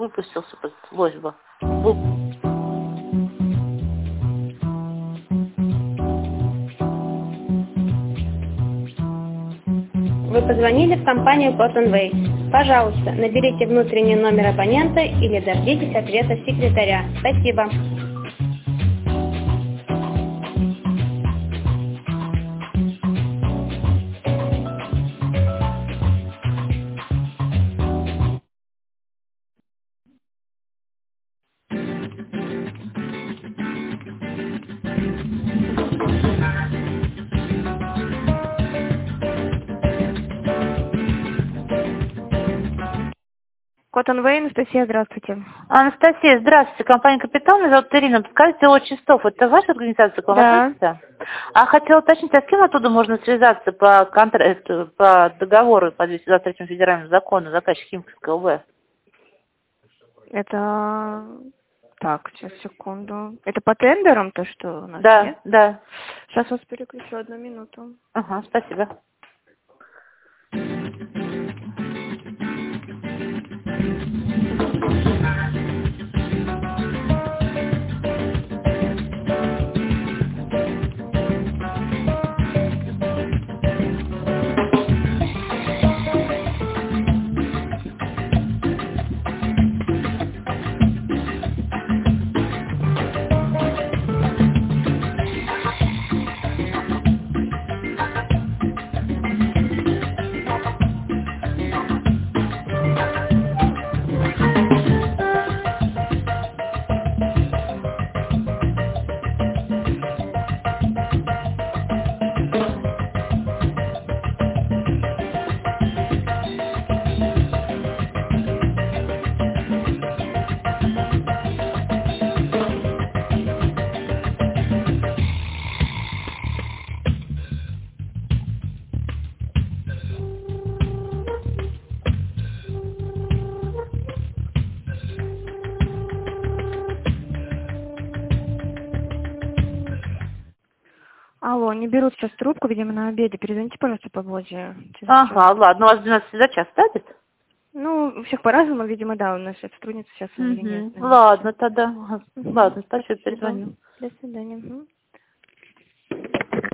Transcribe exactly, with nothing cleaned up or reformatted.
выпустился под лозьба. Бу- Вы позвонили в компанию Cottonway. Пожалуйста, наберите внутренний номер абонента или дождитесь ответа секретаря. Спасибо. Cottonway, Анастасия, здравствуйте. Анастасия, здравствуйте. Компания «Капитал». Меня зовут Ирина. Подскажите, от Чистов. Это ваша организация к вам Да. относится? А хотела уточнить, а с кем оттуда можно связаться по контракту, по договору по двести двадцать третьему федеральному закону, заказчик Химкинской ОВ? Это... Так, сейчас, секунду. Это по тендерам то, что у нас, Да, нет? да. Сейчас вас переключу, одну минуту. Ага, спасибо. Алло, не берут сейчас трубку, видимо, на обеде. Перезвоните, пожалуйста, попозже. Через час. Ага, ладно, у вас двенадцать за час ставит? Ну, у всех по-разному, видимо, да, у нас сотрудница сейчас в Угу. нет. Ладно, тогда. Мгм. Ладно, спасибо, Спасибо. перезвоню. До свидания. Мгм.